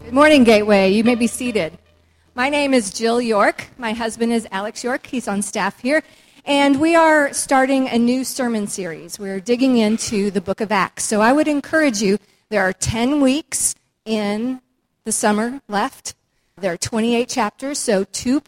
Good morning, Gateway. You may be seated. My name is Jill York. My husband is Alex York. He's on staff here. And we are starting a new sermon series. We're digging into the book of Acts. So I would encourage you, there are 10 weeks in the summer left. There are 28 chapters, so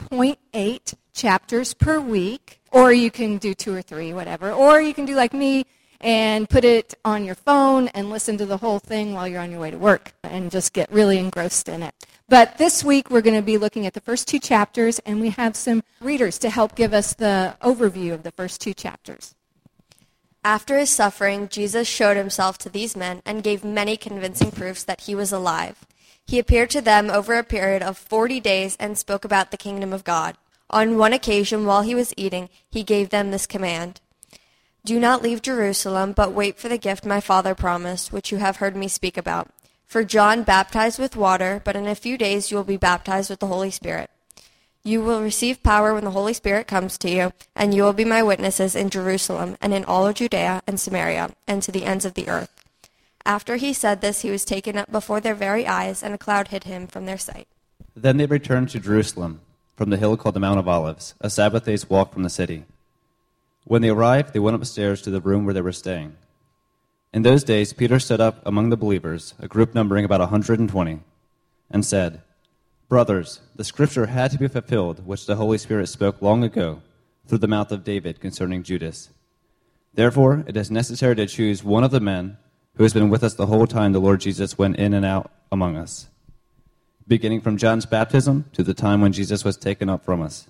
2.8 chapters per week. Or you can do 2 or 3, whatever. Or you can do like me and put it on your phone and listen to the whole thing while you're on your way to work and just get really engrossed in it. But this week we're going to be looking at the first 2 chapters, and we have some readers to help give us the overview of the first 2 chapters. After his suffering, Jesus showed himself to these men and gave many convincing proofs that he was alive. He appeared to them over a period of 40 days and spoke about the kingdom of God. On one occasion, while he was eating, he gave them this command: "Do not leave Jerusalem, but wait for the gift my Father promised, which you have heard me speak about. For John baptized with water, but in a few days you will be baptized with the Holy Spirit. You will receive power when the Holy Spirit comes to you, and you will be my witnesses in Jerusalem and in all of Judea and Samaria and to the ends of the earth." After he said this, he was taken up before their very eyes, and a cloud hid him from their sight. Then they returned to Jerusalem from the hill called the Mount of Olives, a Sabbath day's walk from the city. When they arrived, they went upstairs to the room where they were staying. In those days, Peter stood up among the believers, a group numbering about 120, and said, "Brothers, the scripture had to be fulfilled, which the Holy Spirit spoke long ago through the mouth of David concerning Judas. Therefore, it is necessary to choose one of the men who has been with us the whole time the Lord Jesus went in and out among us, beginning from John's baptism to the time when Jesus was taken up from us.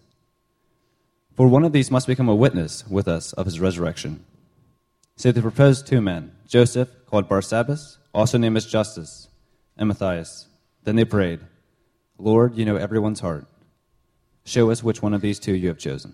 For one of these must become a witness with us of his resurrection." So they proposed 2 men, Joseph, called Barsabbas, also named as Justus, and Matthias. Then they prayed, "Lord, you know everyone's heart. Show us which one of these 2 you have chosen."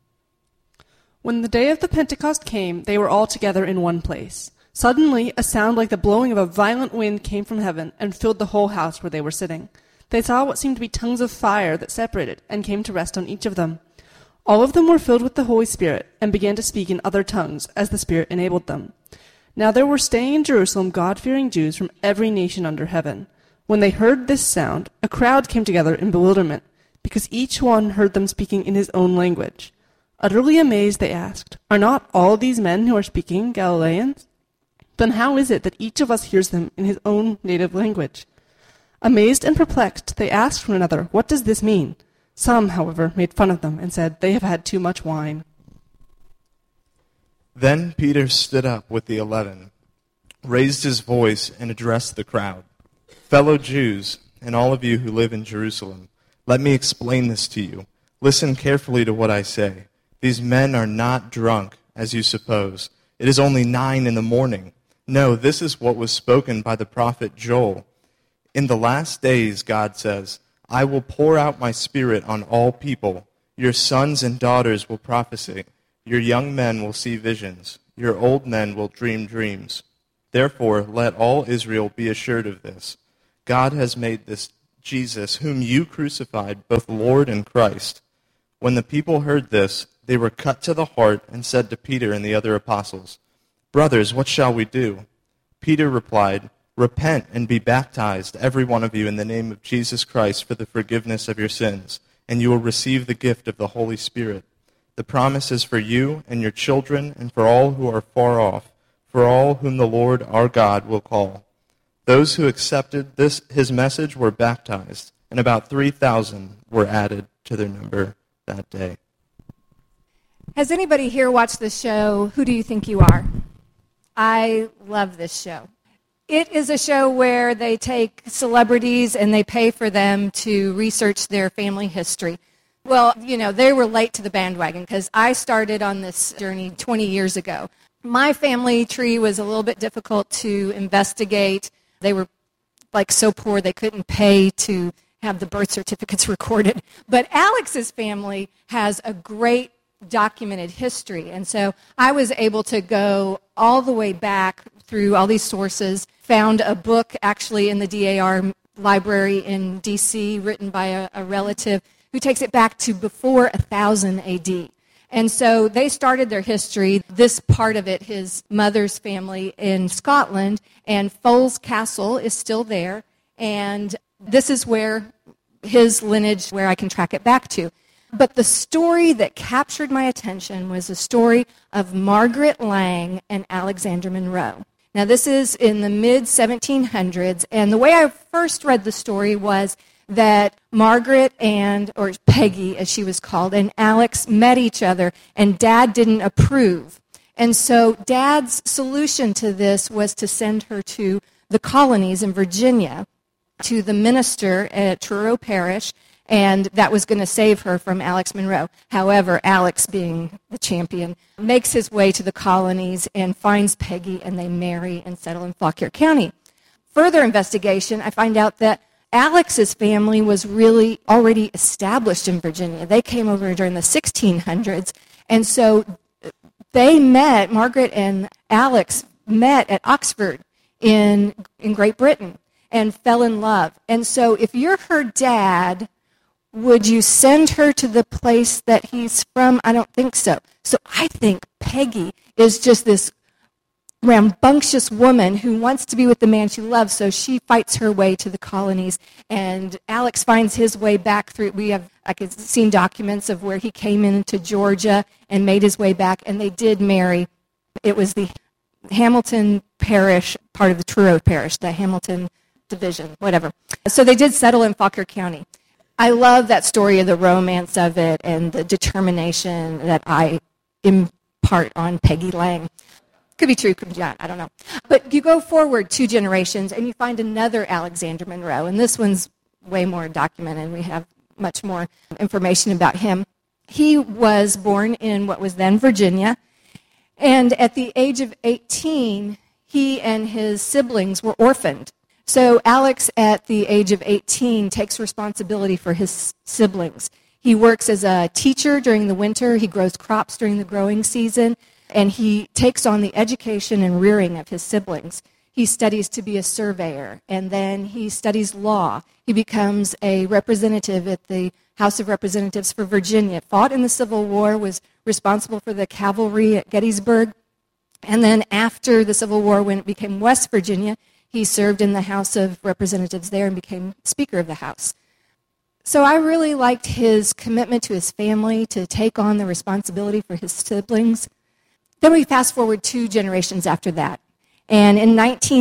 When the day of the Pentecost came, they were all together in one place. Suddenly, a sound like the blowing of a violent wind came from heaven and filled the whole house where they were sitting. They saw what seemed to be tongues of fire that separated and came to rest on each of them. All of them were filled with the Holy Spirit and began to speak in other tongues as the Spirit enabled them. Now there were staying in Jerusalem God-fearing Jews from every nation under heaven. When they heard this sound, a crowd came together in bewilderment, because each one heard them speaking in his own language. Utterly amazed, they asked, "Are not all these men who are speaking Galileans? Then how is it that each of us hears them in his own native language?" Amazed and perplexed, they asked one another, "What does this mean?" Some, however, made fun of them and said, "They have had too much wine." Then Peter stood up with the 11, raised his voice, and addressed the crowd. "Fellow Jews, and all of you who live in Jerusalem, let me explain this to you. Listen carefully to what I say. These men are not drunk, as you suppose. It is only 9 a.m. No, this is what was spoken by the prophet Joel. In the last days, God says, I will pour out my Spirit on all people. Your sons and daughters will prophesy. Your young men will see visions. Your old men will dream dreams. Therefore, let all Israel be assured of this. God has made this Jesus, whom you crucified, both Lord and Christ." When the people heard this, they were cut to the heart and said to Peter and the other apostles, "Brothers, what shall we do?" Peter replied, "Repent and be baptized, every one of you, in the name of Jesus Christ for the forgiveness of your sins, and you will receive the gift of the Holy Spirit. The promise is for you and your children and for all who are far off, for all whom the Lord our God will call." Those who accepted his message were baptized, and about 3,000 were added to their number that day. Has anybody here watched the show, Who Do You Think You Are? I love this show. It is a show where they take celebrities and they pay for them to research their family history. Well, they were late to the bandwagon because I started on this journey 20 years ago. My family tree was a little bit difficult to investigate. They were so poor they couldn't pay to have the birth certificates recorded. But Alex's family has a great documented history. And so I was able to go all the way back through all these sources, found a book actually in the DAR library in D.C. written by a relative who takes it back to before 1000 A.D. And so they started their history, this part of it, his mother's family in Scotland, and Foles Castle is still there. And this is where his lineage, where I can track it back to. But the story that captured my attention was the story of Margaret Lang and Alexander Monroe. Now, this is in the mid-1700s, and the way I first read the story was that Margaret or Peggy, as she was called, and Alex met each other, and Dad didn't approve. And so Dad's solution to this was to send her to the colonies in Virginia, to the minister at Truro Parish, and that was going to save her from Alex Monroe. However, Alex, being the champion, makes his way to the colonies and finds Peggy, and they marry and settle in Fauquier County. Further investigation, I find out that Alex's family was really already established in Virginia. They came over during the 1600s, and so Margaret and Alex met at Oxford in Great Britain and fell in love. And so if you're her dad, would you send her to the place that he's from? I don't think so. So I think Peggy is just this rambunctious woman who wants to be with the man she loves, so she fights her way to the colonies, and Alex finds his way back through. I've seen documents of where he came into Georgia and made his way back, and they did marry. It was the Hamilton Parish, part of the Truro Parish, the Hamilton division, whatever. So they did settle in Fauquier County. I love that story of the romance of it and the determination that I impart on Peggy Lang. Could be true, could be not, I don't know. But you go forward 2 generations and you find another Alexander Monroe, and this one's way more documented. We have much more information about him. He was born in what was then Virginia, and at the age of 18, he and his siblings were orphaned. So Alex, at the age of 18, takes responsibility for his siblings. He works as a teacher during the winter. He grows crops during the growing season, and he takes on the education and rearing of his siblings. He studies to be a surveyor, and then he studies law. He becomes a representative at the House of Representatives for Virginia, fought in the Civil War, was responsible for the cavalry at Gettysburg, and then after the Civil War, when it became West Virginia, he served in the House of Representatives there and became Speaker of the House. So I really liked his commitment to his family, to take on the responsibility for his siblings. Then we fast forward 2 generations after that. And in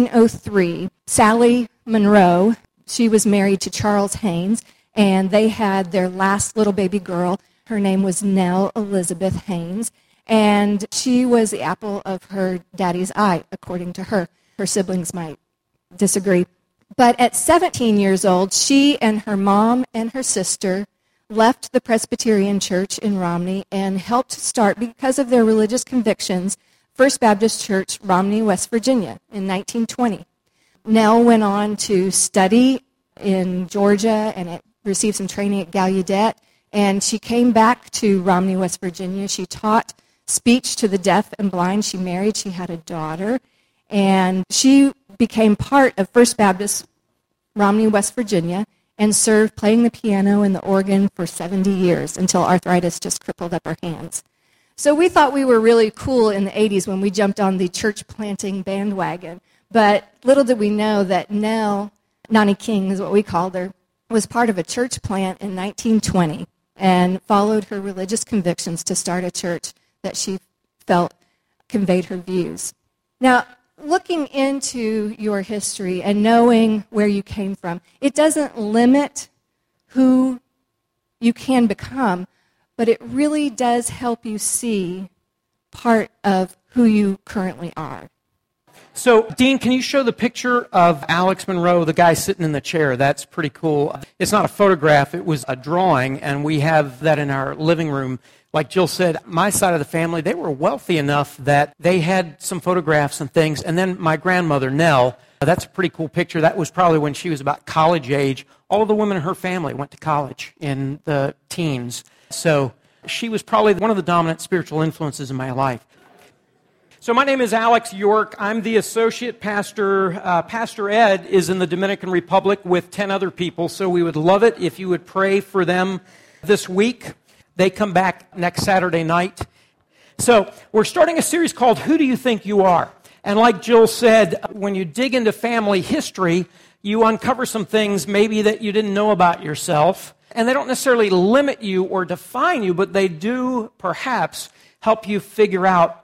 1903, Sally Monroe, she was married to Charles Haynes, and they had their last little baby girl. Her name was Nell Elizabeth Haynes, and she was the apple of her daddy's eye, according to her. Her siblings might disagree. But at 17 years old, she and her mom and her sister left the Presbyterian Church in Romney and helped start, because of their religious convictions, First Baptist Church, Romney, West Virginia, in 1920. Nell went on to study in Georgia and received some training at Gallaudet, and she came back to Romney, West Virginia. She taught speech to the deaf and blind. She married. She had a daughter, and she became part of First Baptist Romney, West Virginia, and served playing the piano and the organ for 70 years until arthritis just crippled up her hands. So we thought we were really cool in the 80s when we jumped on the church planting bandwagon. But little did we know that Nell, Nani King is what we called her, was part of a church plant in 1920 and followed her religious convictions to start a church that she felt conveyed her views. Now, looking into your history and knowing where you came from, it doesn't limit who you can become, but it really does help you see part of who you currently are. So, Dean, can you show the picture of Alex Monroe, the guy sitting in the chair? That's pretty cool. It's not a photograph, it was a drawing, and we have that in our living room. Like Jill said, my side of the family, they were wealthy enough that they had some photographs and things. And then my grandmother, Nell, that's a pretty cool picture. That was probably when she was about college age. All of the women in her family went to college in the teens. So she was probably one of the dominant spiritual influences in my life. So my name is Alex York. I'm the associate pastor. Pastor Ed is in the Dominican Republic with 10 other people, so we would love it if you would pray for them this week. They come back next Saturday night. So we're starting a series called Who Do You Think You Are? And like Jill said, when you dig into family history, you uncover some things maybe that you didn't know about yourself. And they don't necessarily limit you or define you, but they do perhaps help you figure out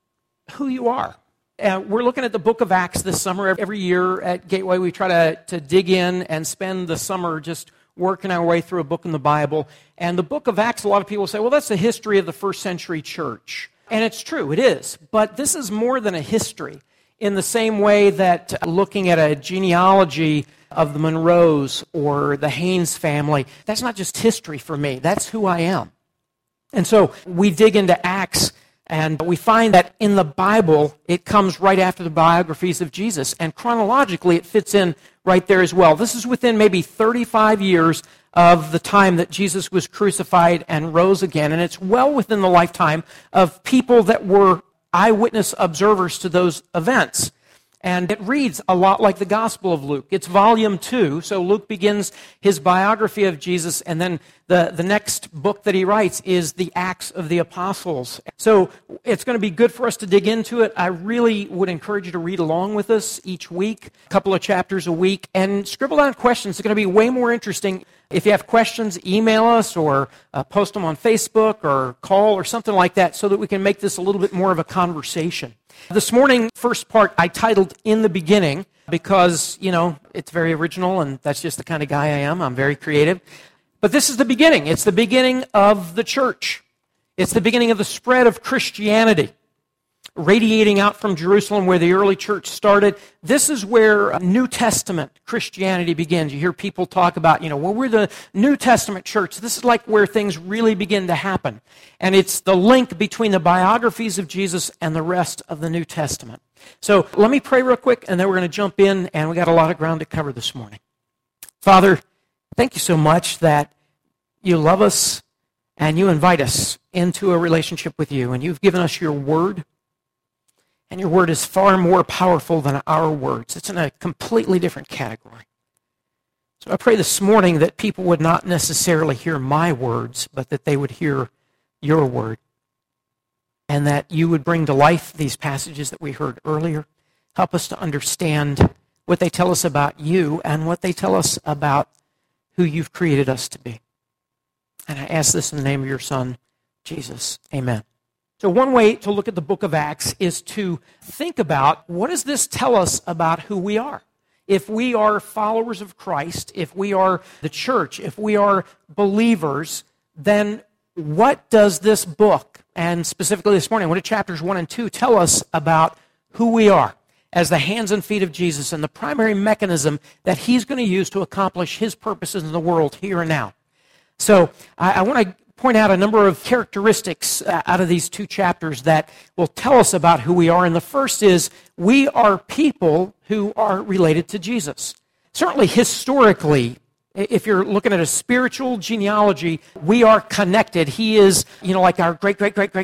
who you are. We're looking at the book of Acts this summer. Every year at Gateway, we try to dig in and spend the summer just working our way through a book in the Bible. And the book of Acts, a lot of people say, well, that's the history of the first century church. And it's true, it is. But this is more than a history, in the same way that looking at a genealogy of the Monroes or the Haynes family, that's not just history for me, that's who I am. And so we dig into Acts, and we find that in the Bible, it comes right after the biographies of Jesus, and chronologically it fits in right there as well. This is within maybe 35 years of the time that Jesus was crucified and rose again, and it's well within the lifetime of people that were eyewitness observers to those events. And it reads a lot like the Gospel of Luke. It's volume 2, so Luke begins his biography of Jesus, and then the next book that he writes is the Acts of the Apostles. So it's going to be good for us to dig into it. I really would encourage you to read along with us each week, a couple of chapters a week, and scribble down questions. It's going to be way more interesting. If you have questions, email us or post them on Facebook or call or something like that so that we can make this a little bit more of a conversation. This morning, first part, I titled In the Beginning because, it's very original and that's just the kind of guy I am. I'm very creative. But this is the beginning. It's the beginning of the church. It's the beginning of the spread of Christianity, radiating out from Jerusalem where the early church started. This is where New Testament Christianity begins. You hear people talk about, we're the New Testament church. This is like where things really begin to happen. And it's the link between the biographies of Jesus and the rest of the New Testament. So let me pray real quick, and then we're going to jump in, and we got a lot of ground to cover this morning. Father, thank you so much that you love us and you invite us into a relationship with you, and you've given us your word. And your word is far more powerful than our words. It's in a completely different category. So I pray this morning that people would not necessarily hear my words, but that they would hear your word. And that you would bring to life these passages that we heard earlier. Help us to understand what they tell us about you and what they tell us about who you've created us to be. And I ask this in the name of your Son, Jesus. Amen. So one way to look at the book of Acts is to think about, what does this tell us about who we are? If we are followers of Christ, if we are the church, if we are believers, then what does this book, and specifically this morning, what do chapters 1 and 2 tell us about who we are as the hands and feet of Jesus and the primary mechanism that he's going to use to accomplish his purposes in the world here and now? So I want to point out a number of characteristics out of these 2 chapters that will tell us about who we are. And the first is, we are people who are related to Jesus. Certainly historically, if you're looking at a spiritual genealogy, we are connected. He is, like our great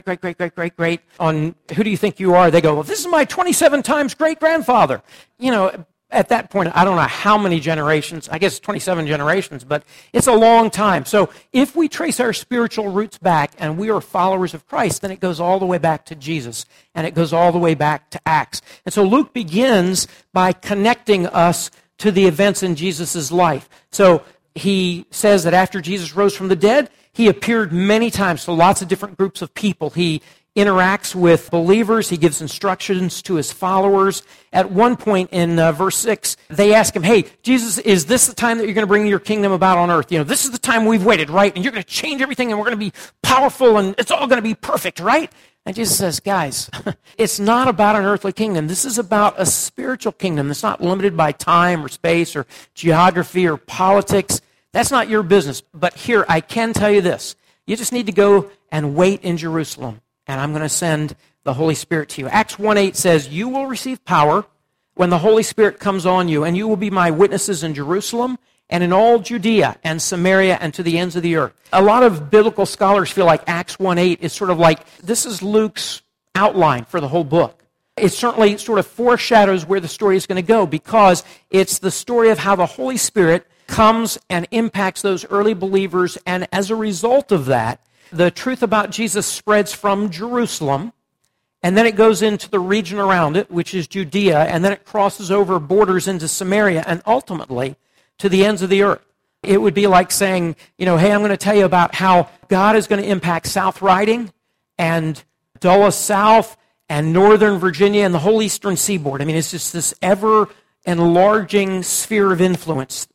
on Who Do You Think You Are? They go, well, this is my 27 times great-grandfather. At that point, I don't know how many generations, I guess 27 generations, but it's a long time. So if we trace our spiritual roots back and we are followers of Christ, then it goes all the way back to Jesus, and it goes all the way back to Acts. And so Luke begins by connecting us to the events in Jesus' life. So he says that after Jesus rose from the dead, he appeared many times to lots of different groups of people. He interacts with believers. He gives instructions to his followers. At one point in verse 6, they ask him, hey, Jesus, is this the time that you're going to bring your kingdom about on earth? This is the time we've waited, right? And you're going to change everything, and we're going to be powerful, and it's all going to be perfect, right? And Jesus says, guys, it's not about an earthly kingdom. This is about a spiritual kingdom. It's not limited by time or space or geography or politics. That's not your business. But here, I can tell you this. You just need to go and wait in Jerusalem, and I'm going to send the Holy Spirit to you. Acts 1:8 says, you will receive power when the Holy Spirit comes on you, and you will be my witnesses in Jerusalem and in all Judea and Samaria and to the ends of the earth. A lot of biblical scholars feel like Acts 1:8 is sort of like, this is Luke's outline for the whole book. It certainly sort of foreshadows where the story is going to go, because it's the story of how the Holy Spirit comes and impacts those early believers, and as a result of that, the truth about Jesus spreads from Jerusalem, and then it goes into the region around it, which is Judea, and then it crosses over borders into Samaria, and ultimately to the ends of the earth. It would be like saying, hey, I'm going to tell you about how God is going to impact South Riding and Dulles South and Northern Virginia and the whole eastern seaboard. I mean, it's just this ever-enlarging sphere of influence.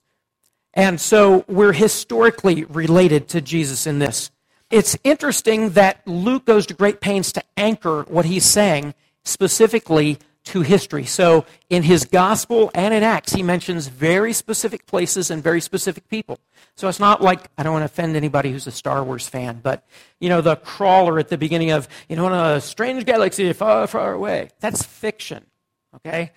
And so we're historically related to Jesus in this. It's interesting that Luke goes to great pains to anchor what he's saying specifically to history. So in his gospel and in Acts, he mentions very specific places and very specific people. So it's not like, I don't want to offend anybody who's a Star Wars fan, but, the crawler at the beginning of, in a strange galaxy far, far away. That's fiction, okay?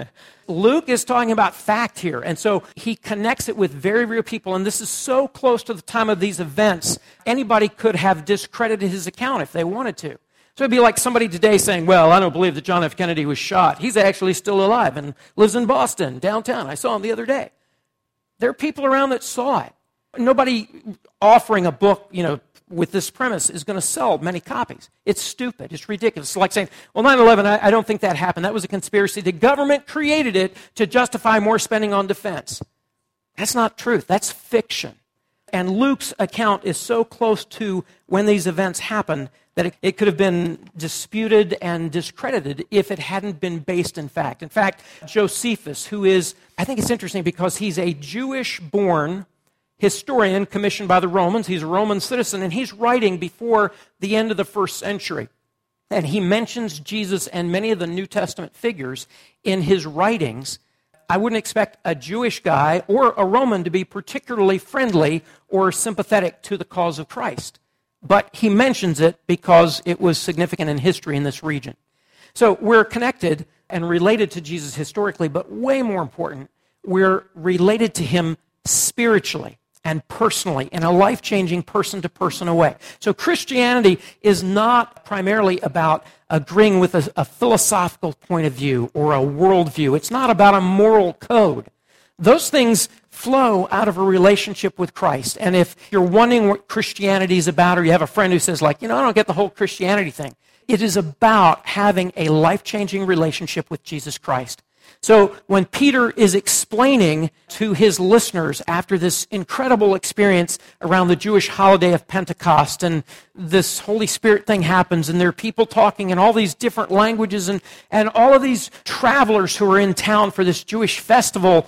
Luke is talking about fact here, and so he connects it with very real people, and this is so close to the time of these events, anybody could have discredited his account if they wanted to. So it'd be like somebody today saying, well, I don't believe that John F. Kennedy was shot. He's actually still alive and lives in Boston, downtown. I saw him the other day. There are people around that saw it. Nobody offering a book, with this premise is going to sell many copies. It's stupid. It's ridiculous. It's like saying, well, 9/11, I don't think that happened. That was a conspiracy. The government created it to justify more spending on defense. That's not truth. That's fiction. And Luke's account is so close to when these events happened that it could have been disputed and discredited if it hadn't been based in fact. In fact, Josephus, who is, I think it's interesting because he's a Jewish-born historian commissioned by the Romans. He's a Roman citizen, and he's writing before the end of the first century. And he mentions Jesus and many of the New Testament figures in his writings. I wouldn't expect a Jewish guy or a Roman to be particularly friendly or sympathetic to the cause of Christ. But he mentions it because it was significant in history in this region. So we're connected and related to Jesus historically, but way more important, we're related to him spiritually and personally in a life-changing person-to-person way. So Christianity is not primarily about agreeing with a philosophical point of view or a worldview. It's not about a moral code. Those things flow out of a relationship with Christ. And if you're wondering what Christianity is about, or you have a friend who says, I don't get the whole Christianity thing, it is about having a life-changing relationship with Jesus Christ. So when Peter is explaining to his listeners after this incredible experience around the Jewish holiday of Pentecost, and this Holy Spirit thing happens, and there are people talking in all these different languages, and all of these travelers who are in town for this Jewish festival,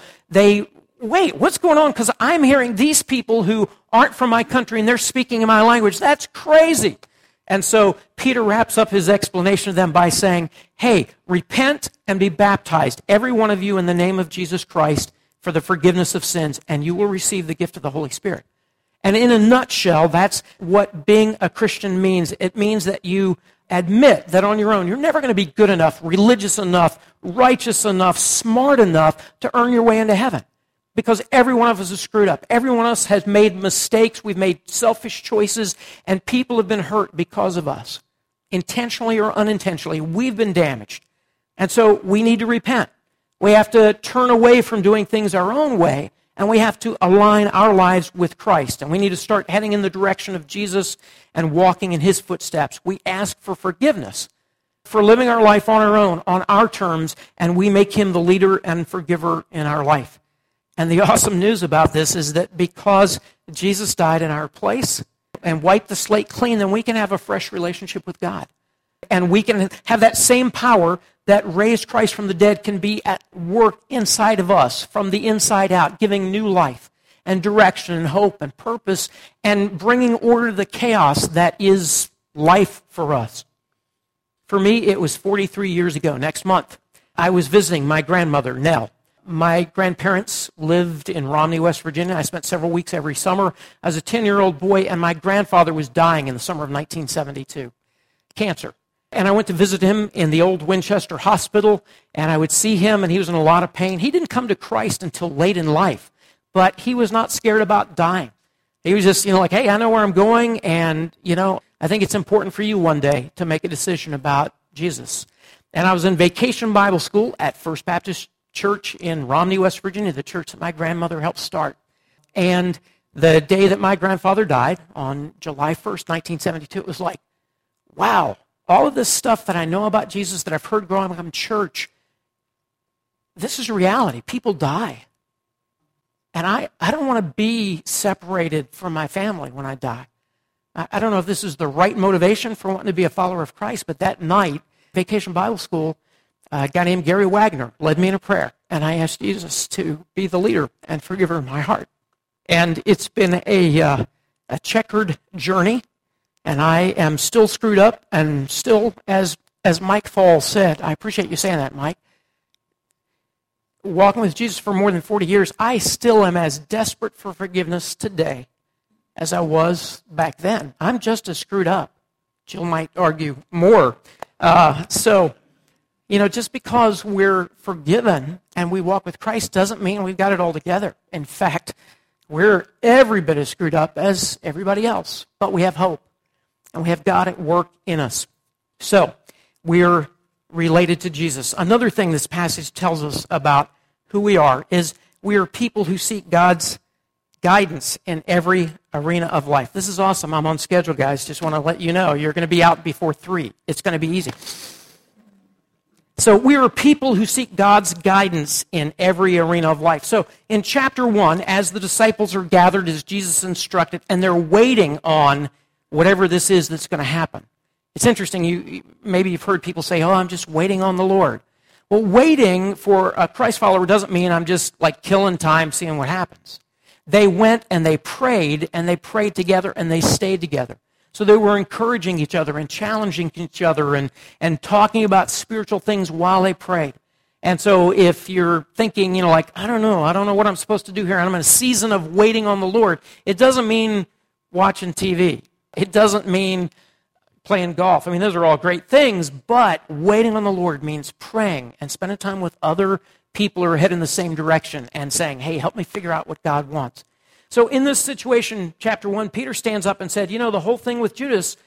wait, what's going on? Because I'm hearing these people who aren't from my country, and they're speaking in my language. That's crazy. And so Peter wraps up his explanation of them by saying, hey, repent and be baptized, every one of you, in the name of Jesus Christ for the forgiveness of sins, and you will receive the gift of the Holy Spirit. And in a nutshell, that's what being a Christian means. It means that you admit that on your own, you're never going to be good enough, religious enough, righteous enough, smart enough to earn your way into heaven. Because every one of us is screwed up. Every one of us has made mistakes. We've made selfish choices, and people have been hurt because of us. Intentionally or unintentionally, we've been damaged. And so we need to repent. We have to turn away from doing things our own way, and we have to align our lives with Christ. And we need to start heading in the direction of Jesus and walking in his footsteps. We ask for forgiveness for living our life on our own, on our terms, and we make him the leader and forgiver in our life. And the awesome news about this is that because Jesus died in our place and wiped the slate clean, then we can have a fresh relationship with God. And we can have that same power that raised Christ from the dead can be at work inside of us, from the inside out, giving new life and direction and hope and purpose and bringing order to the chaos that is life for us. For me, it was 43 years ago. Next month, I was visiting my grandmother, Nell. My grandparents lived in Romney, West Virginia. I spent several weeks every summer as a 10-year-old boy, and my grandfather was dying in the summer of 1972, cancer. And I went to visit him in the old Winchester Hospital, and I would see him, and he was in a lot of pain. He didn't come to Christ until late in life, but he was not scared about dying. He was just, like, hey, I know where I'm going, and, I think it's important for you one day to make a decision about Jesus. And I was in vacation Bible school at First Baptist Church in Romney, West Virginia, the church that my grandmother helped start. And the day that my grandfather died, on July 1st, 1972, it was like, wow, all of this stuff that I know about Jesus, that I've heard growing up in church, this is reality. People die. And I don't want to be separated from my family when I die. I don't know if this is the right motivation for wanting to be a follower of Christ, but that night, Vacation Bible School, a guy named Gary Wagner led me in a prayer, and I asked Jesus to be the leader and forgiver in my heart. And it's been a checkered journey, and I am still screwed up and still, as Mike Fall said, I appreciate you saying that, Mike, walking with Jesus for more than 40 years, I still am as desperate for forgiveness today as I was back then. I'm just as screwed up. Jill might argue more. Just because we're forgiven and we walk with Christ doesn't mean we've got it all together. In fact, we're every bit as screwed up as everybody else, but we have hope, and we have God at work in us. So, we're related to Jesus. Another thing this passage tells us about who we are is we are people who seek God's guidance in every arena of life. This is awesome. I'm on schedule, guys. Just want to let you know. You're going to be out before 3. It's going to be easy. So we are people who seek God's guidance in every arena of life. So in chapter 1, as the disciples are gathered as Jesus instructed, and they're waiting on whatever this is that's going to happen. It's interesting. Maybe you've heard people say, I'm just waiting on the Lord. Well, waiting for a Christ follower doesn't mean I'm just like killing time, seeing what happens. They went and they prayed together, and they stayed together. So they were encouraging each other and challenging each other and talking about spiritual things while they prayed. And so if you're thinking, I don't know what I'm supposed to do here, and I'm in a season of waiting on the Lord, it doesn't mean watching TV. It doesn't mean playing golf. Those are all great things, but waiting on the Lord means praying and spending time with other people who are heading the same direction and saying, hey, help me figure out what God wants. So in this situation, chapter 1, Peter stands up and said, the whole thing with Judas,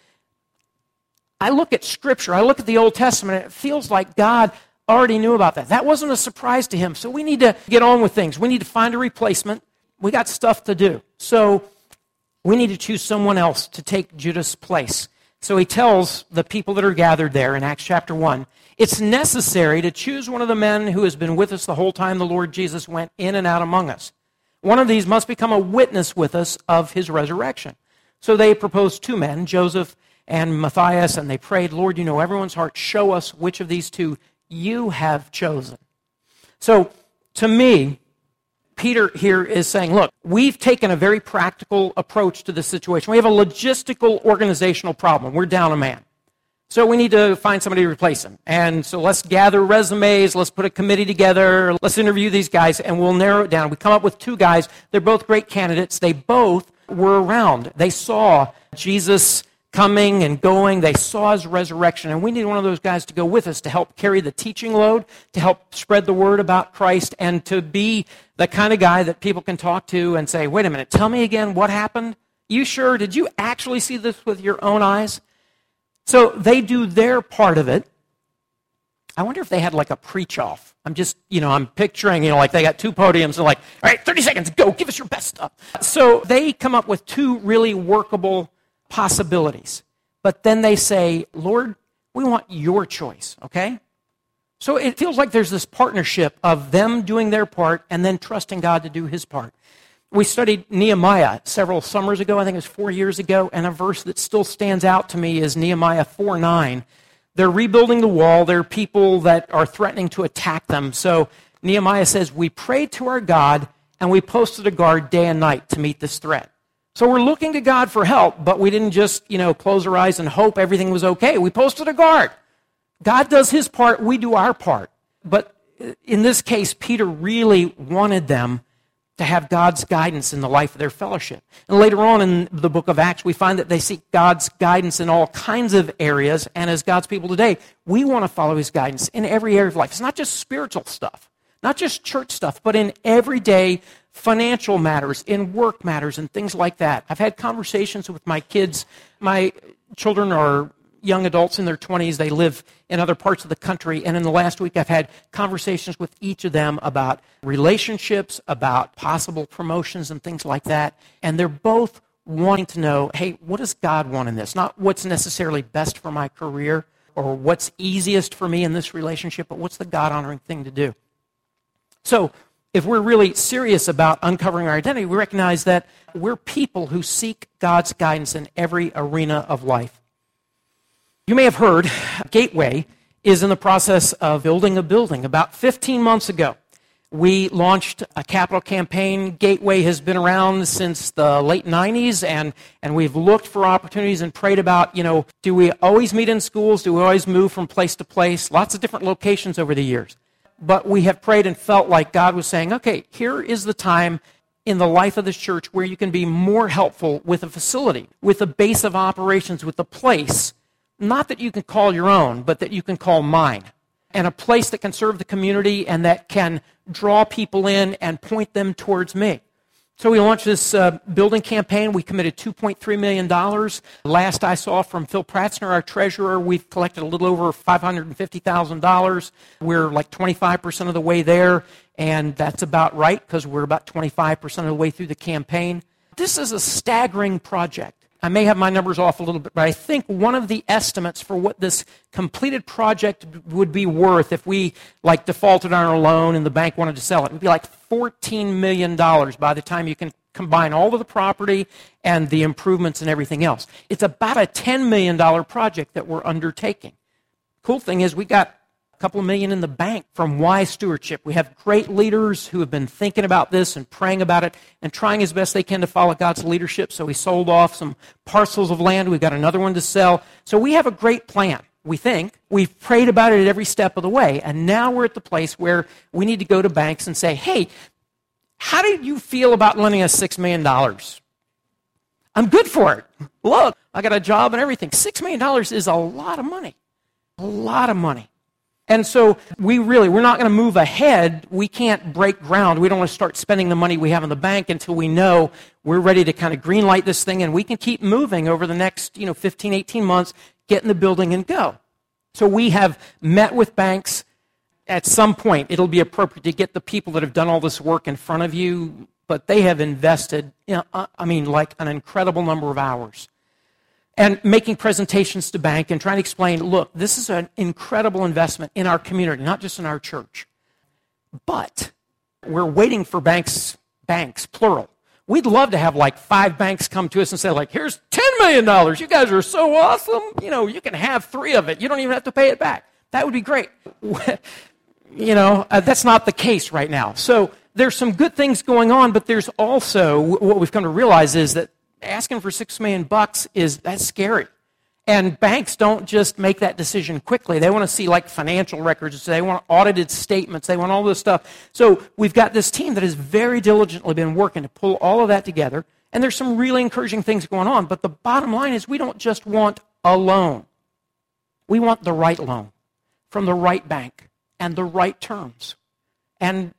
I look at Scripture, I look at the Old Testament, and it feels like God already knew about that. That wasn't a surprise to him. So we need to get on with things. We need to find a replacement. We got stuff to do. So we need to choose someone else to take Judas' place. So he tells the people that are gathered there in Acts chapter 1, it's necessary to choose one of the men who has been with us the whole time the Lord Jesus went in and out among us. One of these must become a witness with us of his resurrection. So they proposed 2 men, Joseph and Matthias, and they prayed, Lord, you know everyone's heart. Show us which of these 2 you have chosen. So to me, Peter here is saying, look, we've taken a very practical approach to this situation. We have a logistical organizational problem. We're down a man. So we need to find somebody to replace him. And so let's gather resumes, let's put a committee together, let's interview these guys, and we'll narrow it down. We come up with 2 guys. They're both great candidates. They both were around. They saw Jesus coming and going. They saw his resurrection. And we need one of those guys to go with us to help carry the teaching load, to help spread the word about Christ, and to be the kind of guy that people can talk to and say, wait a minute, tell me again what happened? You sure? Did you actually see this with your own eyes? So they do their part of it. I wonder if they had like a preach-off. I'm picturing, like they got 2 podiums and like, all right, 30 seconds, go, give us your best stuff. So they come up with 2 really workable possibilities. But then they say, Lord, we want your choice, okay? So it feels like there's this partnership of them doing their part and then trusting God to do his part. We studied Nehemiah several summers ago, I think it was 4 years ago, and a verse that still stands out to me is Nehemiah 4:9. They're rebuilding the wall. There are people that are threatening to attack them. So Nehemiah says, we prayed to our God, and we posted a guard day and night to meet this threat. So we're looking to God for help, but we didn't just, close our eyes and hope everything was okay. We posted a guard. God does his part, we do our part. But in this case, Peter really wanted them to have God's guidance in the life of their fellowship. And later on in the book of Acts, we find that they seek God's guidance in all kinds of areas. And as God's people today, we want to follow his guidance in every area of life. It's not just spiritual stuff, not just church stuff, but in everyday financial matters, in work matters, and things like that. I've had conversations with my kids. My children are young adults in their 20s. They live in other parts of the country. And in the last week, I've had conversations with each of them about relationships, about possible promotions and things like that. And they're both wanting to know, hey, what does God want in this? Not what's necessarily best for my career or what's easiest for me in this relationship, but what's the God-honoring thing to do? So if we're really serious about uncovering our identity, we recognize that we're people who seek God's guidance in every arena of life. You may have heard Gateway is in the process of building a building. About 15 months ago, we launched a capital campaign. Gateway has been around since the late 90s, and we've looked for opportunities and prayed about, do we always meet in schools? Do we always move from place to place? Lots of different locations over the years. But we have prayed and felt like God was saying, okay, here is the time in the life of this church where you can be more helpful with a facility, with a base of operations, with a place, not that you can call your own, but that you can call mine, and a place that can serve the community and that can draw people in and point them towards me. So we launched this building campaign. We committed $2.3 million. Last I saw from Phil Pratzner, our treasurer, we've collected a little over $550,000. We're like 25% of the way there, and that's about right because we're about 25% of the way through the campaign. This is a staggering project. I may have my numbers off a little bit, but I think one of the estimates for what this completed project would be worth if we defaulted on our loan and the bank wanted to sell it, would be like $14 million by the time you can combine all of the property and the improvements and everything else. It's about a $10 million project that we're undertaking. Cool thing is we got a couple of million in the bank from wise stewardship. We have great leaders who have been thinking about this and praying about it and trying as best they can to follow God's leadership. So we sold off some parcels of land. We've got another one to sell. So we have a great plan, we think. We've prayed about it at every step of the way. And now we're at the place where we need to go to banks and say, hey, how do you feel about lending us $6 million? I'm good for it. Look, I got a job and everything. $6 million is a lot of money. A lot of money. And so we're not going to move ahead. We can't break ground. We don't want to start spending the money we have in the bank until we know we're ready to kind of green light this thing and we can keep moving over the next 15, 18 months, get in the building and go. So we have met with banks. At some point, it'll be appropriate to get the people that have done all this work in front of you, but they have invested, like an incredible number of hours. And making presentations to bank and trying to explain, look, this is an incredible investment in our community, not just in our church. But we're waiting for banks, plural. We'd love to have 5 banks come to us and say, here's $10 million. You guys are so awesome. You can have 3 of it. You don't even have to pay it back. That would be great. That's not the case right now. So there's some good things going on, but there's also, what we've come to realize is that asking for $6 million that's scary. And banks don't just make that decision quickly. They want to see financial records. They want audited statements. They want all this stuff. So we've got this team that has very diligently been working to pull all of that together. And there's some really encouraging things going on. But the bottom line is we don't just want a loan. We want the right loan from the right bank and the right terms. And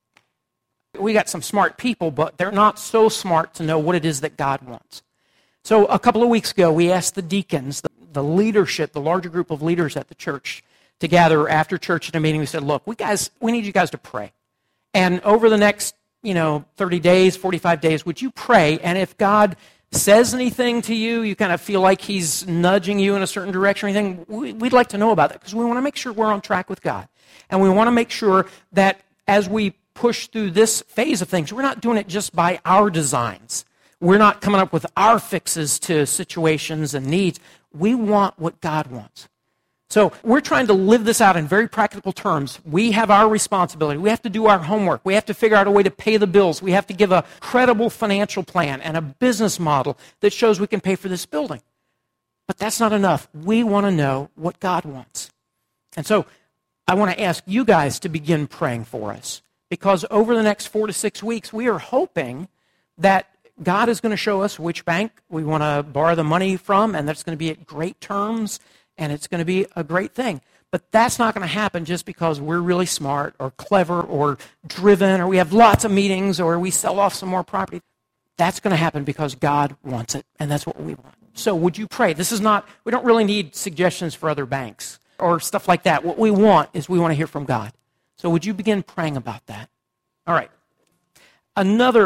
we got some smart people, but they're not so smart to know what it is that God wants. So a couple of weeks ago, we asked the deacons, the leadership, the larger group of leaders at the church, to gather after church at a meeting. We said, look, we need you guys to pray. And over the next, 30 days, 45 days, would you pray? And if God says anything to you, you kind of feel like he's nudging you in a certain direction or anything, we'd like to know about that because we want to make sure we're on track with God. And we want to make sure that as we push through this phase of things, we're not doing it just by our designs. We're not coming up with our fixes to situations and needs. We want what God wants. So we're trying to live this out in very practical terms. We have our responsibility. We have to do our homework. We have to figure out a way to pay the bills. We have to give a credible financial plan and a business model that shows we can pay for this building. But that's not enough. We want to know what God wants. And so I want to ask you guys to begin praying for us. Because over the next 4 to 6 weeks, we are hoping that God is going to show us which bank we want to borrow the money from, and that's going to be at great terms, and it's going to be a great thing. But that's not going to happen just because we're really smart or clever or driven or we have lots of meetings or we sell off some more property. That's going to happen because God wants it, and that's what we want. So would you pray? We don't really need suggestions for other banks or stuff like that. What we want is we want to hear from God. So would you begin praying about that? All right. Another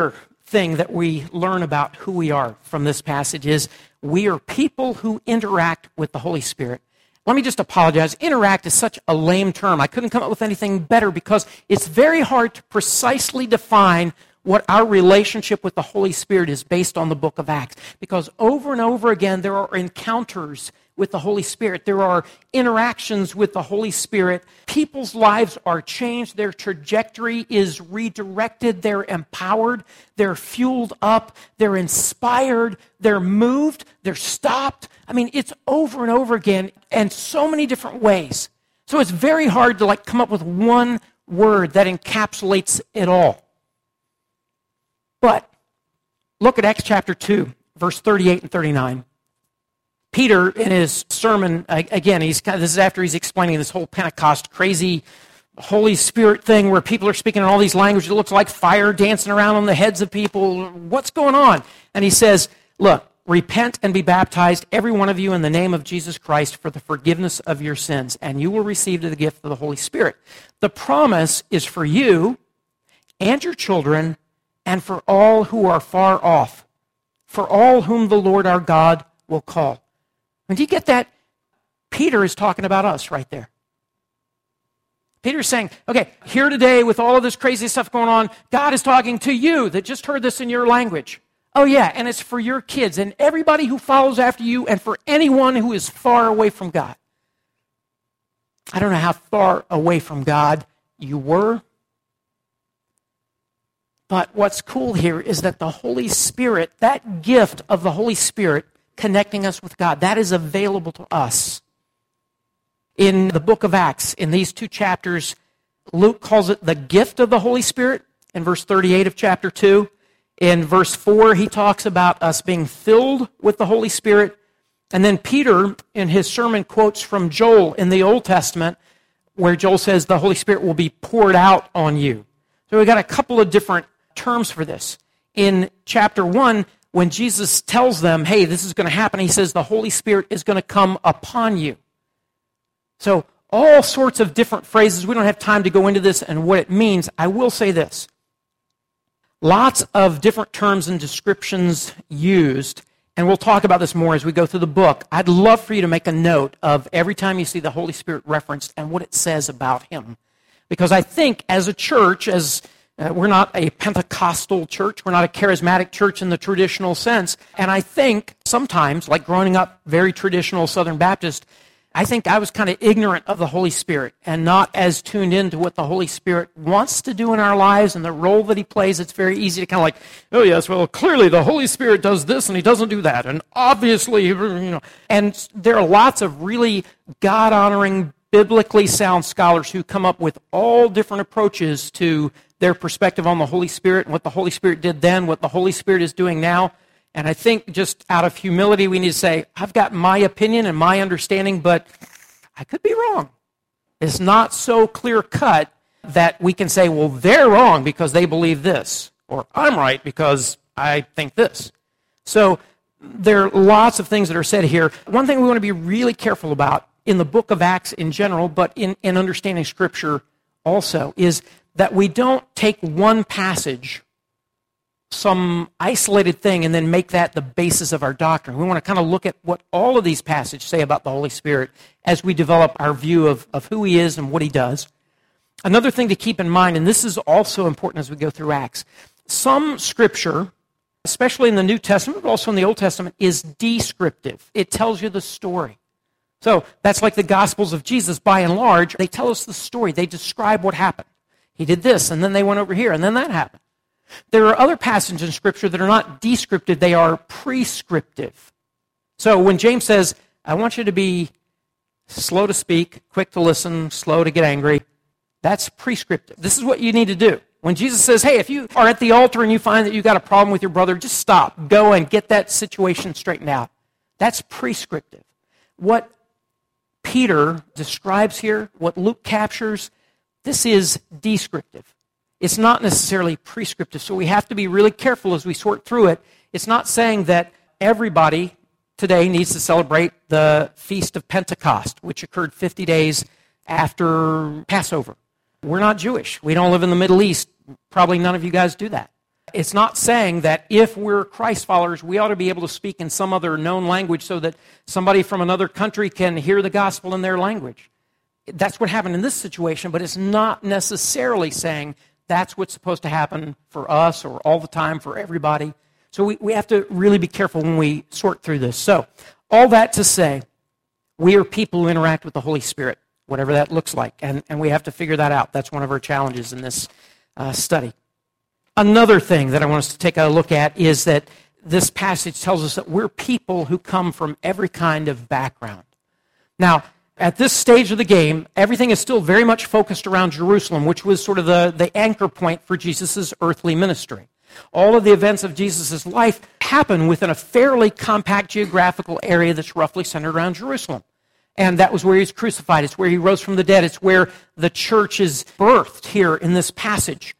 thing that we learn about who we are from this passage is we are people who interact with the Holy Spirit. Let me just apologize. Interact is such a lame term. I couldn't come up with anything better because it's very hard to precisely define what our relationship with the Holy Spirit is based on the book of Acts. Because over and over again, there are encounters with the Holy Spirit. There are interactions with the Holy Spirit. People's lives are changed. Their trajectory is redirected. They're empowered. They're fueled up. They're inspired. They're moved. They're stopped. I mean, it's over and over again and so many different ways. So it's very hard to come up with one word that encapsulates it all. But look at Acts chapter 2, verse 38 and 39. Peter, in his sermon, again, this is after he's explaining this whole Pentecost crazy Holy Spirit thing where people are speaking in all these languages. It looks like fire dancing around on the heads of people. What's going on? And he says, look, repent and be baptized, every one of you, in the name of Jesus Christ for the forgiveness of your sins, and you will receive the gift of the Holy Spirit. The promise is for you and your children and for all who are far off, for all whom the Lord our God will call. And do you get that? Peter is talking about us right there. Peter's saying, okay, here today with all of this crazy stuff going on, God is talking to you that just heard this in your language. Oh yeah, and it's for your kids and everybody who follows after you and for anyone who is far away from God. I don't know how far away from God you were. But what's cool here is that the Holy Spirit, that gift of the Holy Spirit connecting us with God, that is available to us. In the book of Acts, in these 2 chapters, Luke calls it the gift of the Holy Spirit in verse 38 of chapter 2. In verse 4, he talks about us being filled with the Holy Spirit. And then Peter, in his sermon, quotes from Joel in the Old Testament, where Joel says the Holy Spirit will be poured out on you. So we've got a couple of different terms for this. In chapter 1, when Jesus tells them, hey, this is going to happen, he says the Holy Spirit is going to come upon you. So all sorts of different phrases. We don't have time to go into this and what it means. I will say this. Lots of different terms and descriptions used, and we'll talk about this more as we go through the book. I'd love for you to make a note of every time you see the Holy Spirit referenced and what it says about him. Because I think as a church, we're not a Pentecostal church. We're not a charismatic church in the traditional sense. And I think sometimes, like growing up very traditional Southern Baptist, I think I was kind of ignorant of the Holy Spirit and not as tuned into what the Holy Spirit wants to do in our lives and the role that he plays. It's very easy to kind of like, oh yes, well, clearly the Holy Spirit does this and he doesn't do that. And obviously, and there are lots of really God-honoring, biblically sound scholars who come up with all different approaches to their perspective on the Holy Spirit and what the Holy Spirit did then, what the Holy Spirit is doing now. And I think just out of humility, we need to say, I've got my opinion and my understanding, but I could be wrong. It's not so clear-cut that we can say, well, they're wrong because they believe this, or I'm right because I think this. So there are lots of things that are said here. One thing we want to be really careful about in the book of Acts in general, but in understanding Scripture also, is that we don't take one passage, some isolated thing, and then make that the basis of our doctrine. We want to kind of look at what all of these passages say about the Holy Spirit as we develop our view of who he is and what he does. Another thing to keep in mind, and this is also important as we go through Acts, some Scripture, especially in the New Testament, but also in the Old Testament, is descriptive. It tells you the story. So that's like the Gospels of Jesus, by and large. They tell us the story. They describe what happened. He did this, and then they went over here, and then that happened. There are other passages in Scripture that are not descriptive, they are prescriptive. So when James says, I want you to be slow to speak, quick to listen, slow to get angry, that's prescriptive. This is what you need to do. When Jesus says, hey, if you are at the altar and you find that you've got a problem with your brother, just stop, go and get that situation straightened out. That's prescriptive. What Peter describes here, what Luke captures, this is descriptive. It's not necessarily prescriptive, so we have to be really careful as we sort through it. It's not saying that everybody today needs to celebrate the Feast of Pentecost, which occurred 50 days after Passover. We're not Jewish. We don't live in the Middle East. Probably none of you guys do that. It's not saying that if we're Christ followers, we ought to be able to speak in some other known language so that somebody from another country can hear the gospel in their language. That's what happened in this situation, but it's not necessarily saying that's what's supposed to happen for us or all the time for everybody. So we have to really be careful when we sort through this. So, all that to say, we are people who interact with the Holy Spirit, whatever that looks like, and we have to figure that out. That's one of our challenges in this study. Another thing that I want us to take a look at is that this passage tells us that we're people who come from every kind of background. Now, at this stage of the game, everything is still very much focused around Jerusalem, which was sort of the anchor point for Jesus' earthly ministry. All of the events of Jesus' life happen within a fairly compact geographical area that's roughly centered around Jerusalem. And that was where he was crucified. It's where he rose from the dead. It's where the church is birthed here in this passage.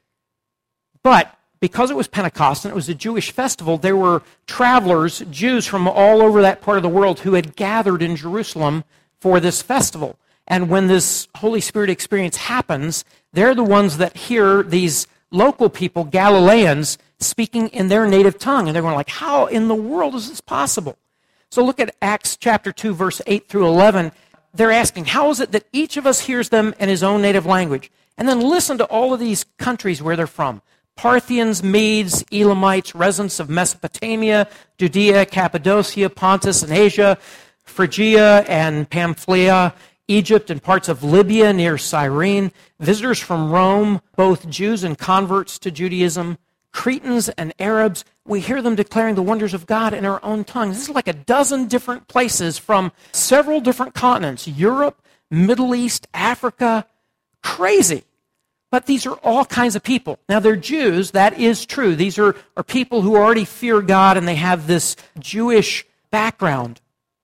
But because it was Pentecost and it was a Jewish festival, there were travelers, Jews from all over that part of the world who had gathered in Jerusalem for this festival. And when this Holy Spirit experience happens, they're the ones that hear these local people, Galileans, speaking in their native tongue. And they're going like, how in the world is this possible? So look at Acts chapter 2, verse 8 through 11. They're asking, how is it that each of us hears them in his own native language? And then listen to all of these countries where they're from. Parthians, Medes, Elamites, residents of Mesopotamia, Judea, Cappadocia, Pontus, and Asia, Phrygia and Pamphylia, Egypt and parts of Libya near Cyrene, visitors from Rome, both Jews and converts to Judaism, Cretans and Arabs. We hear them declaring the wonders of God in our own tongues. This is like a dozen different places from several different continents, Europe, Middle East, Africa. Crazy. But these are all kinds of people. Now, they're Jews. That is true. These are people who already fear God and they have this Jewish background.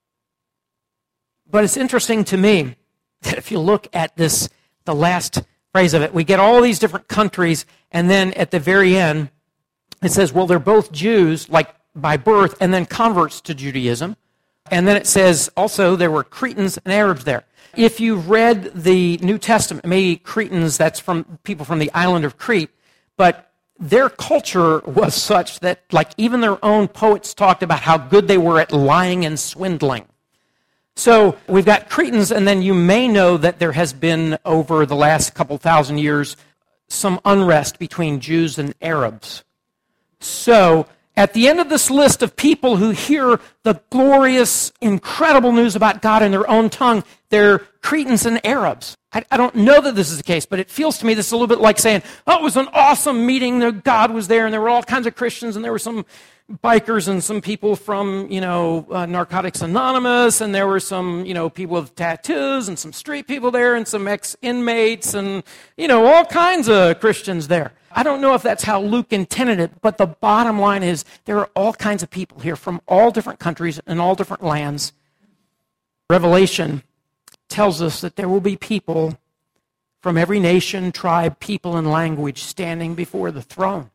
But it's interesting to me that if you look at this, the last phrase of it, we get all these different countries, and then at the very end, it says, well, they're both Jews, like by birth, and then converts to Judaism. And then it says also there were Cretans and Arabs there. If you've read the New Testament, maybe Cretans, that's from people from the island of Crete, but their culture was such that like even their own poets talked about how good they were at lying and swindling. So we've got Cretans, and then you may know that there has been, over the last couple thousand years, some unrest between Jews and Arabs. So at the end of this list of people who hear the glorious, incredible news about God in their own tongue, they're Cretans and Arabs. I don't know that this is the case, but it feels to me this is a little bit like saying, oh, it was an awesome meeting, God was there, and there were all kinds of Christians, and there were some bikers and some people from, Narcotics Anonymous, and there were some, people with tattoos and some street people there and some ex-inmates and, all kinds of Christians there. I don't know if that's how Luke intended it, but the bottom line is there are all kinds of people here from all different countries and all different lands. Revelation tells us that there will be people from every nation, tribe, people, and language standing before the throne.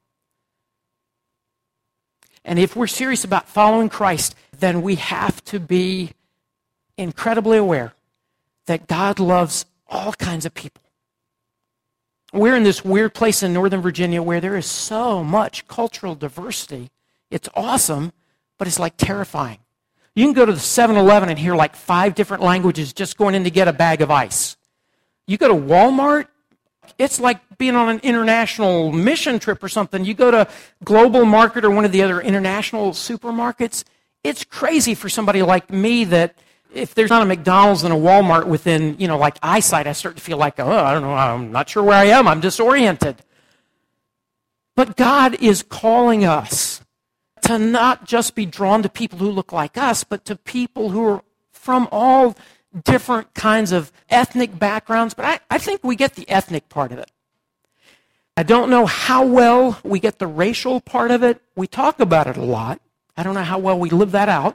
And if we're serious about following Christ, then we have to be incredibly aware that God loves all kinds of people. We're in this weird place in Northern Virginia where there is so much cultural diversity. It's awesome, but it's like terrifying. You can go to the 7-Eleven and hear like 5 different languages just going in to get a bag of ice. You go to Walmart, it's like being on an international mission trip or something. You go to Global Market or one of the other international supermarkets, it's crazy for somebody like me that if there's not a McDonald's and a Walmart within, eyesight, I start to feel like, I don't know, I'm not sure where I am. I'm disoriented. But God is calling us to not just be drawn to people who look like us, but to people who are from all different kinds of ethnic backgrounds. But I think we get the ethnic part of it. I don't know how well we get the racial part of it. We talk about it a lot. I don't know how well we live that out.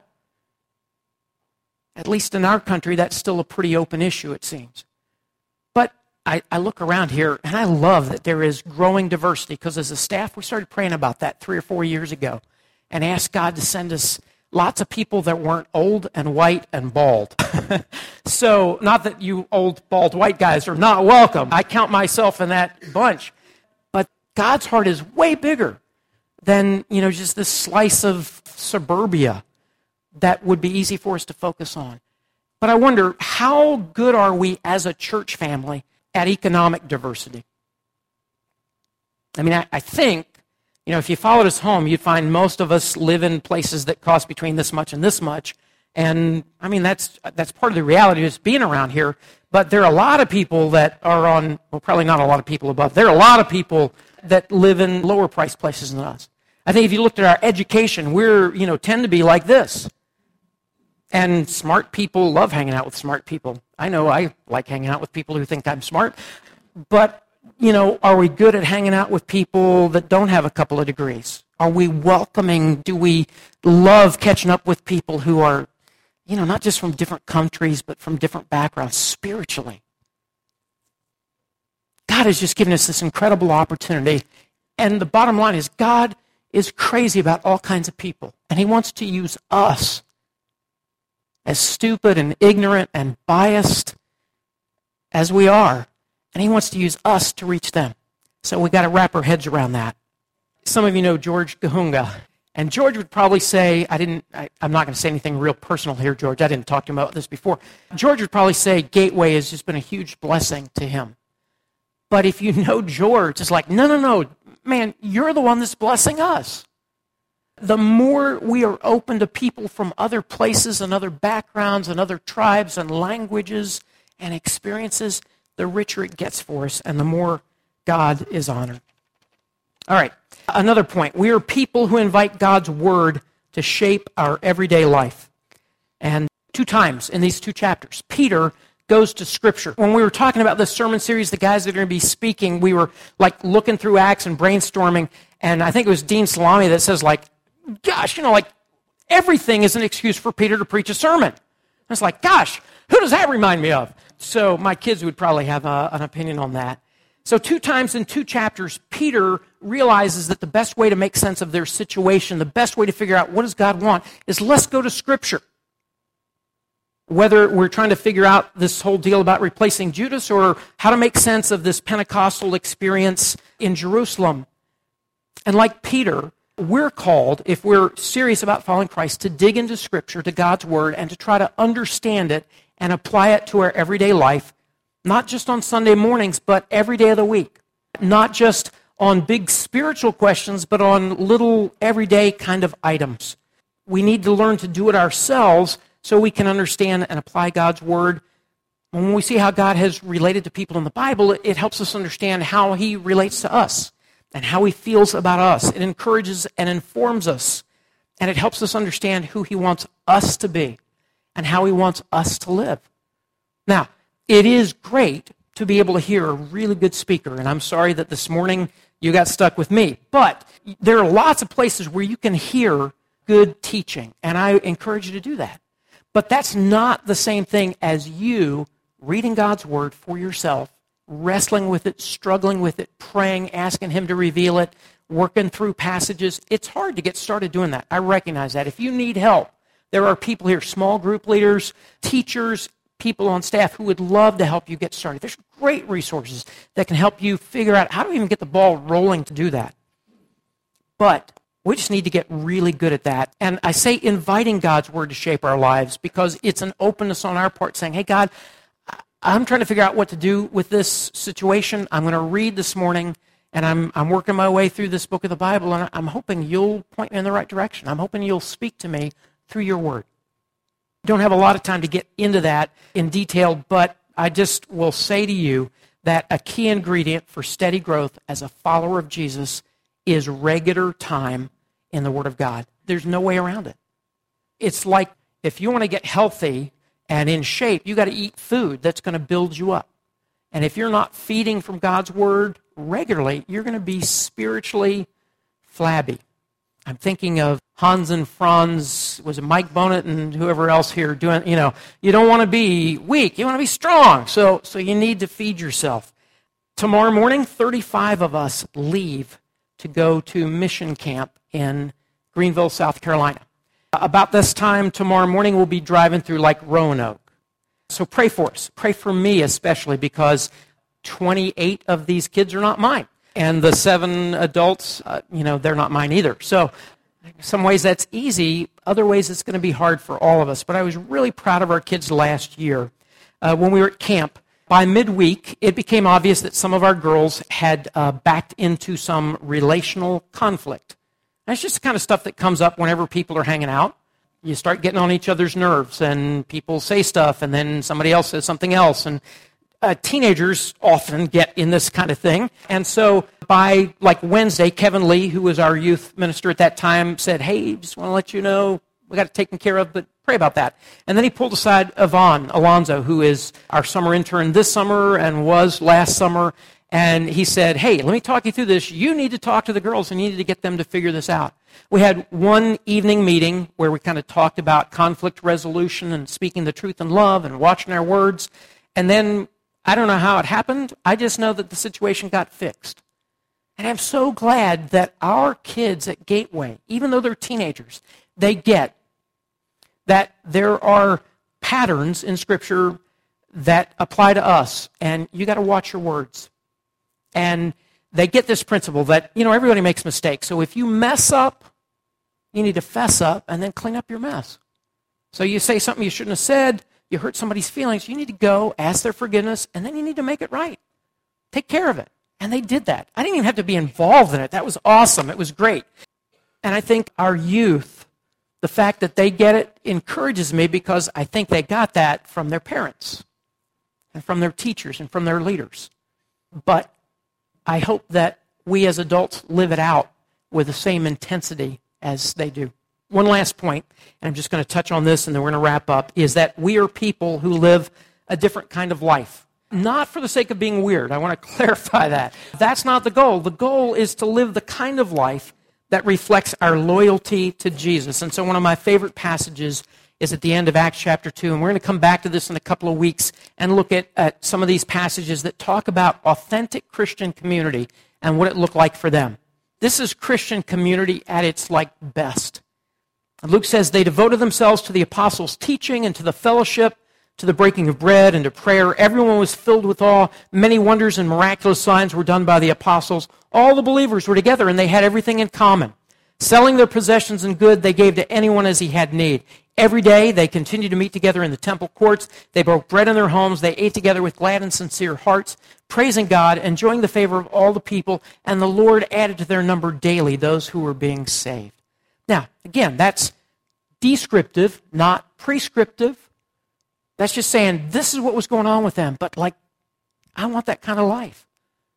At least in our country, that's still a pretty open issue, it seems. But I look around here, and I love that there is growing diversity, because as a staff, we started praying about that 3 or 4 years ago and asked God to send us lots of people that weren't old and white and bald. So, not that you old, bald, white guys are not welcome. I count myself in that bunch. But God's heart is way bigger than, just this slice of suburbia that would be easy for us to focus on. But I wonder, how good are we as a church family at economic diversity? I mean, I think, if you followed us home, you'd find most of us live in places that cost between this much and this much. And, I mean, that's part of the reality of just being around here. But there are a lot of people that are on, well, probably not a lot of people above. There are a lot of people that live in lower priced places than us. I think if you looked at our education, we're, tend to be like this. And smart people love hanging out with smart people. I know I like hanging out with people who think I'm smart. But, are we good at hanging out with people that don't have a couple of degrees? Are we welcoming? Do we love catching up with people who are, not just from different countries, but from different backgrounds spiritually? God has just given us this incredible opportunity. And the bottom line is God is crazy about all kinds of people. And he wants to use us, as stupid and ignorant and biased as we are. And he wants to use us to reach them. So we've got to wrap our heads around that. Some of you know George Gahunga. And George would probably say, I'm not going to say anything real personal here, George. I didn't talk to him about this before. George would probably say Gateway has just been a huge blessing to him. But if you know George, it's like, no, man, you're the one that's blessing us. The more we are open to people from other places and other backgrounds and other tribes and languages and experiences, the richer it gets for us and the more God is honored. All right, another point. We are people who invite God's word to shape our everyday life. And 2 times in these 2 chapters, Peter goes to Scripture. When we were talking about this sermon series, the guys that are going to be speaking, we were like looking through Acts and brainstorming, and I think it was Dean Salami that says gosh, everything is an excuse for Peter to preach a sermon. I was like, gosh, who does that remind me of? So my kids would probably have an opinion on that. So 2 times in 2 chapters, Peter realizes that the best way to make sense of their situation, the best way to figure out what does God want, is let's go to Scripture. Whether we're trying to figure out this whole deal about replacing Judas or how to make sense of this Pentecostal experience in Jerusalem. And like Peter, we're called, if we're serious about following Christ, to dig into Scripture, to God's Word, and to try to understand it and apply it to our everyday life, not just on Sunday mornings, but every day of the week. Not just on big spiritual questions, but on little everyday kind of items. We need to learn to do it ourselves so we can understand and apply God's Word. When we see how God has related to people in the Bible, it helps us understand how He relates to us and how He feels about us. It encourages and informs us, and it helps us understand who He wants us to be and how He wants us to live. Now, it is great to be able to hear a really good speaker, and I'm sorry that this morning you got stuck with me, but there are lots of places where you can hear good teaching, and I encourage you to do that. But that's not the same thing as you reading God's Word for yourself, wrestling with it, struggling with it, praying, asking Him to reveal it, working through passages. It's hard to get started doing that. I recognize that. If you need help, there are people here, small group leaders, teachers, people on staff who would love to help you get started. There's great resources that can help you figure out how to even get the ball rolling to do that. But we just need to get really good at that. And I say inviting God's Word to shape our lives because it's an openness on our part saying, hey, God, I'm trying to figure out what to do with this situation. I'm going to read this morning, and I'm working my way through this book of the Bible, and I'm hoping you'll point me in the right direction. I'm hoping you'll speak to me through your Word. Don't have a lot of time to get into that in detail, but I just will say to you that a key ingredient for steady growth as a follower of Jesus is regular time in the Word of God. There's no way around it. It's like if you want to get healthy and in shape, you got to eat food that's going to build you up. And if you're not feeding from God's Word regularly, you're going to be spiritually flabby. I'm thinking of Hans and Franz, was it Mike Bonnet and whoever else here doing, you don't want to be weak, you want to be strong. So you need to feed yourself. Tomorrow morning, 35 of us leave to go to mission camp in Greenville, South Carolina. About this time tomorrow morning, we'll be driving through Roanoke. So pray for us. Pray for me especially because 28 of these kids are not mine. And the 7 adults, they're not mine either. So in some ways that's easy. Other ways it's going to be hard for all of us. But I was really proud of our kids last year when we were at camp. By midweek, it became obvious that some of our girls had backed into some relational conflict. And it's just the kind of stuff that comes up whenever people are hanging out. You start getting on each other's nerves, and people say stuff, and then somebody else says something else. And teenagers often get in this kind of thing. And so by Wednesday, Kevin Lee, who was our youth minister at that time, said, "Hey, just want to let you know we got it taken care of, but pray about that." And then he pulled aside Yvonne Alonzo, who is our summer intern this summer and was last summer. And he said, "Hey, let me talk you through this. You need to talk to the girls and you need to get them to figure this out." We had one evening meeting where we kind of talked about conflict resolution and speaking the truth in love and watching our words. And then, I don't know how it happened. I just know that the situation got fixed. And I'm so glad that our kids at Gateway, even though they're teenagers, they get that there are patterns in Scripture that apply to us, and you got to watch your words. And they get this principle that, everybody makes mistakes. So if you mess up, you need to fess up and then clean up your mess. So you say something you shouldn't have said, you hurt somebody's feelings, you need to go, ask their forgiveness, and then you need to make it right. Take care of it. And they did that. I didn't even have to be involved in it. That was awesome. It was great. And I think our youth, the fact that they get it encourages me because I think they got that from their parents and from their teachers and from their leaders. But I hope that we as adults live it out with the same intensity as they do. One last point, and I'm just going to touch on this and then we're going to wrap up, is that we are people who live a different kind of life. Not for the sake of being weird. I want to clarify that. That's not the goal. The goal is to live the kind of life that reflects our loyalty to Jesus. And so one of my favorite passages is at the end of Acts chapter 2, and we're going to come back to this in a couple of weeks and look at some of these passages that talk about authentic Christian community and what it looked like for them. This is Christian community at its best. And Luke says they devoted themselves to the apostles' teaching and to the fellowship, to the breaking of bread and to prayer. Everyone was filled with awe. Many wonders and miraculous signs were done by the apostles. All the believers were together and they had everything in common. Selling their possessions and good, they gave to anyone as he had need. Every day they continued to meet together in the temple courts. They broke bread in their homes. They ate together with glad and sincere hearts, praising God, enjoying the favor of all the people. And the Lord added to their number daily those who were being saved. Now, again, that's descriptive, not prescriptive. That's just saying this is what was going on with them. But I want that kind of life.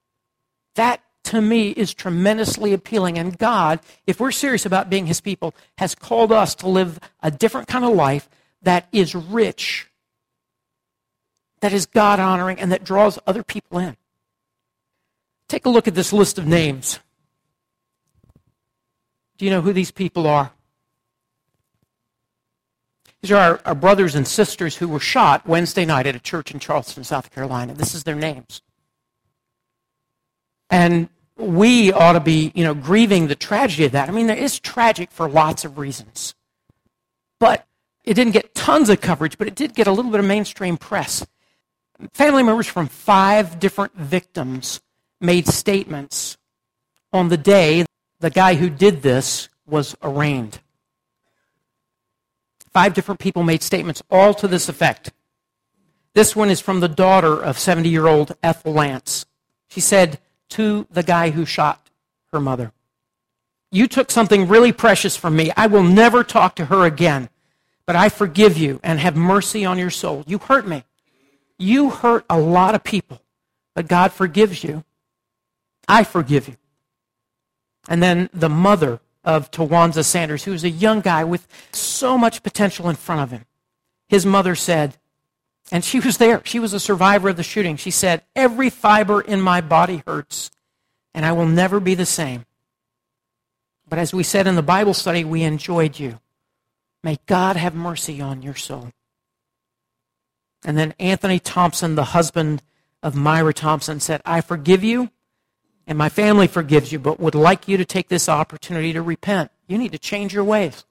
That, to me, is tremendously appealing. And God, if we're serious about being His people, has called us to live a different kind of life that is rich, that is God-honoring, and that draws other people in. Take a look at this list of names. Do you know who these people are? These are our brothers and sisters who were shot Wednesday night at a church in Charleston, South Carolina. This is their names. And we ought to be, grieving the tragedy of that. I mean, it is tragic for lots of reasons. But it didn't get tons of coverage, but it did get a little bit of mainstream press. Family members from 5 different victims made statements on the day the guy who did this was arraigned. 5 different people made statements, all to this effect. This one is from the daughter of 70-year-old Ethel Lance. She said to the guy who shot her mother, "You took something really precious from me. I will never talk to her again, but I forgive you and have mercy on your soul. You hurt me. You hurt a lot of people, but God forgives you. I forgive you." And then the mother of Tawanza Sanders, who was a young guy with so much potential in front of him. His mother said, and she was there, she was a survivor of the shooting, she said, "Every fiber in my body hurts, and I will never be the same. But as we said in the Bible study, we enjoyed you. May God have mercy on your soul." And then Anthony Thompson, the husband of Myra Thompson, said, "I forgive you, and my family forgives you, but would like you to take this opportunity to repent. You need to change your ways."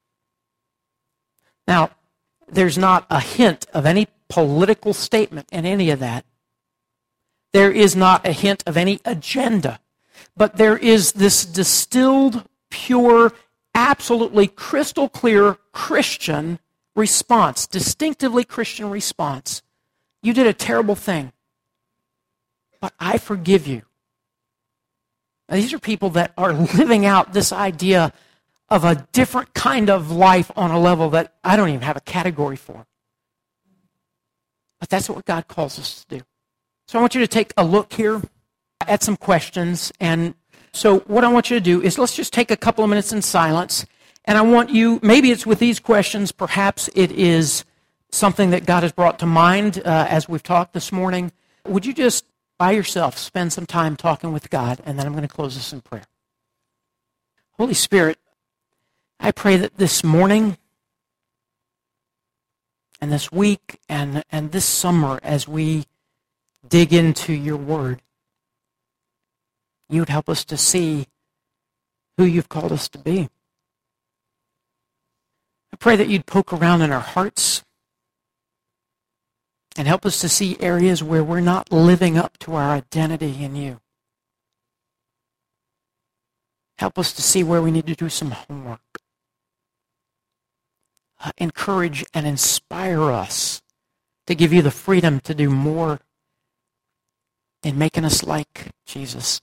Now, there's not a hint of any political statement in any of that. There is not a hint of any agenda. but there is this distilled, pure, absolutely crystal clear Christian response, distinctively Christian response. You did a terrible thing, but I forgive you. Now, these are people that are living out this idea of a different kind of life on a level that I don't even have a category for. But that's what God calls us to do. So I want you to take a look here at some questions. And so what I want you to do is let's just take a couple of minutes in silence. And I want you, maybe it's with these questions, perhaps it is something that God has brought to mind as we've talked this morning. Would you just, by yourself, spend some time talking with God, and then I'm going to close this in prayer. Holy Spirit, I pray that this morning and this week and this summer, as we dig into your word, you would help us to see who you've called us to be. I pray that you'd poke around in our hearts and help us to see areas where we're not living up to our identity in you. Help us to see where we need to do some homework. Encourage and inspire us to give you the freedom to do more in making us like Jesus.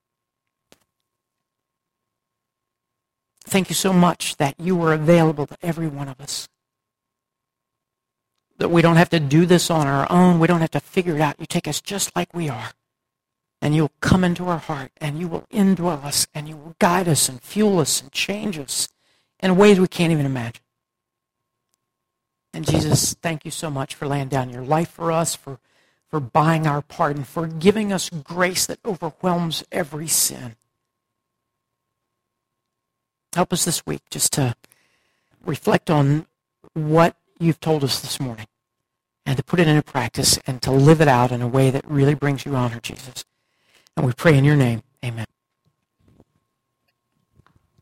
Thank you so much that you are available to every one of us. That we don't have to do this on our own. We don't have to figure it out. You take us just like we are. And you'll come into our heart, and you will indwell us, and you will guide us and fuel us and change us in ways we can't even imagine. And Jesus, thank you so much for laying down your life for us, for buying our pardon, for giving us grace that overwhelms every sin. Help us this week just to reflect on what you've told us this morning and to put it into practice and to live it out in a way that really brings you honor, Jesus. And we pray in your name. Amen.